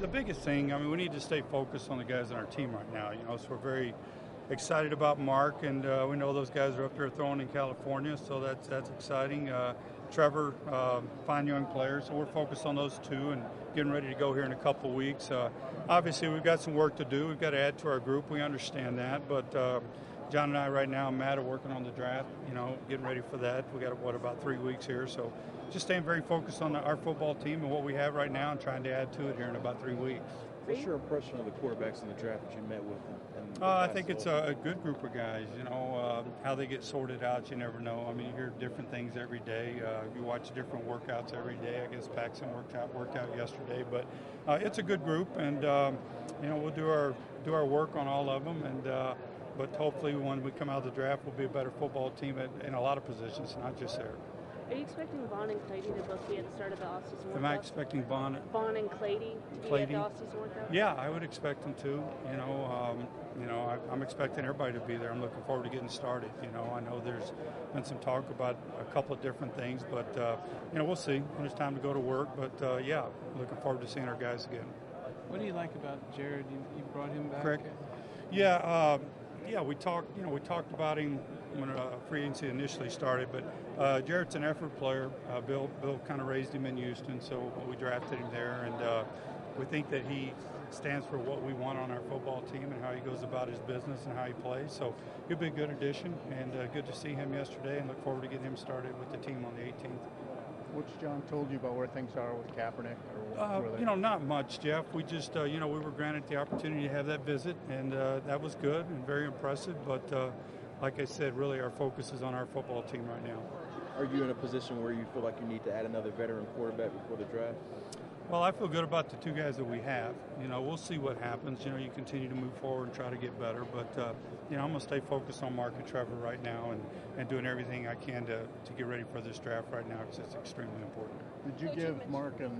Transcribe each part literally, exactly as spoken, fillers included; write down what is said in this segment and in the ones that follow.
The biggest thing, I mean, we need to stay focused on the guys on our team right now. You know, so we're very excited about Mark, and uh, we know those guys are up there throwing in California, so that's that's exciting. Uh, Trevor, uh, fine young players, so we're focused on those two and getting ready to go here in a couple of weeks. Uh, obviously, we've got some work to do. We've got to add to our group. We understand that, but uh, John and I right now, Matt, are working on the draft, you know, getting ready for that. We got, what, about three weeks here, so just staying very focused on the, our football team and what we have right now and trying to add to it here in about three weeks. What's your impression of the quarterbacks in the draft that you met with? And, and uh, I think it's a, a good group of guys. You know, uh, how they get sorted out, you never know. I mean, you hear different things every day. Uh, you watch different workouts every day. I guess Paxton worked out worked out yesterday, but uh, it's a good group, and um, you know, we'll do our do our work on all of them, and uh, but hopefully when we come out of the draft, we'll be a better football team at, in a lot of positions, not just there. Are you expecting Vaughn and Clady to both be at the start of the offseason workout? Am I expecting Vaughn? Vaughn and Clady to Clady? be at the offseason workout? Yeah, I would expect them to. You know, um, you know, I, I'm expecting everybody to be there. I'm looking forward to getting started. You know, I know there's been some talk about a couple of different things, but uh, you know, we'll see when it's time to go to work. But uh, yeah, looking forward to seeing our guys again. What do you like about Jared? You, you brought him back. Correct. Yeah. Uh, Yeah, we talked. You know, we talked about him when uh, free agency initially started. But uh, Jarrett's an effort player. Uh, Bill, Bill kind of raised him in Houston, so we drafted him there, and uh, we think that he stands for what we want on our football team and how he goes about his business and how he plays. So he'll be a good addition, and uh, good to see him yesterday, and look forward to getting him started with the team on the eighteenth. What's John told you about where things are with Kaepernick? Or uh, you know, not much, Jeff. We just, uh, you know, we were granted the opportunity to have that visit, and uh, that was good and very impressive. But uh, like I said, really our focus is on our football team right now. Are you in a position where you feel like you need to add another veteran quarterback before the draft? Well, I feel good about the two guys that we have. You know, we'll see what happens. You know, you continue to move forward and try to get better. But, uh, you know, I'm going to stay focused on Mark and Trevor right now and, and doing everything I can to, to get ready for this draft right now because it's extremely important. Did you give Mark an,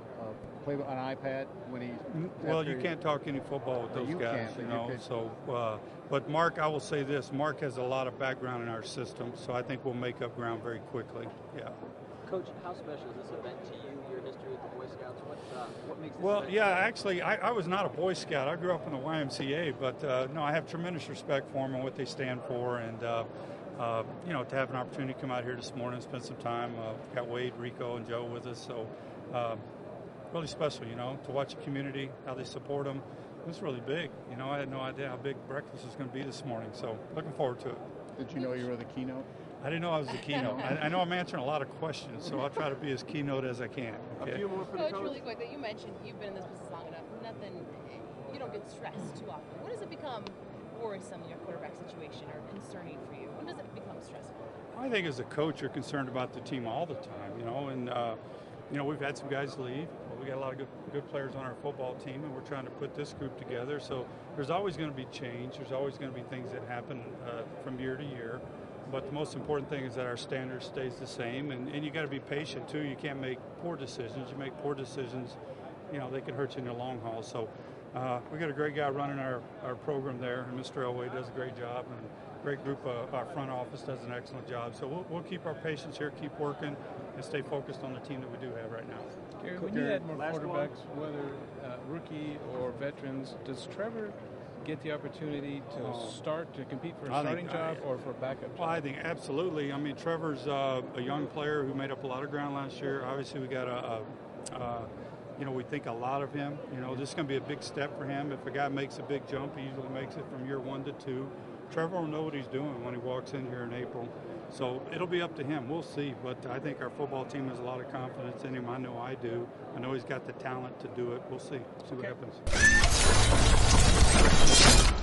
uh, play on iPad when he? Well, you can't talk any football with those you guys, can't, you you know. can. So, uh, but Mark, I will say this: Mark has a lot of background in our system, so I think we'll make up ground very quickly. Yeah. Coach, how special is this event to you? Your history with the Boy Scouts. What uh, what makes this Well, event yeah, actually, I, I was not a Boy Scout. I grew up in the Y M C A, but uh, no, I have tremendous respect for them and what they stand for, and. Uh, Uh, you know, to have an opportunity to come out here this morning and spend some time. Uh, got Wade, Rico, and Joe with us, so uh, really special, you know, to watch the community, how they support them. It was really big. You know, I had no idea how big breakfast was going to be this morning, so looking forward to it. Did you know you were the keynote? I didn't know I was the keynote. I, I know I'm answering a lot of questions, so I'll try to be as keynote as I can. Okay? A few more for the Coach, coach. really quick, that you mentioned you've been in this business long enough. Nothing, you don't get stressed too often. When does it become worrisome in your quarterback situation or concerning for you? When does it become stressful? I think as a coach, you're concerned about the team all the time, you know, and, uh, you know, we've had some guys leave. But we got a lot of good, good players on our football team, and we're trying to put this group together. So there's always going to be change. There's always going to be things that happen uh, from year to year. But the most important thing is that our standard stays the same, and, and you got to be patient, too. You can't make poor decisions. You make poor decisions, you know, they can hurt you in the long haul. So uh, we got a great guy running our, our program there, and Mister Elway does a great job, and a great group of our front office does an excellent job. So we'll, we'll keep our patience here, keep working, and stay focused on the team that we do have right now. Gary, when you add more quarterbacks, whether uh, rookie or veterans, does Trevor get the opportunity to Oh. start to compete for a I starting think, job I, or for a backup job? Well, I think absolutely. I mean, Trevor's uh, a young player who made up a lot of ground last year. Obviously, we got a, a, a you know, we think a lot of him. You know, this is going to be a big step for him. If a guy makes a big jump, he usually makes it from year one to two. Trevor will know what he's doing when he walks in here in April. So it'll be up to him. We'll see. But I think our football team has a lot of confidence in him. I know I do. I know he's got the talent to do it. We'll see. See what happens.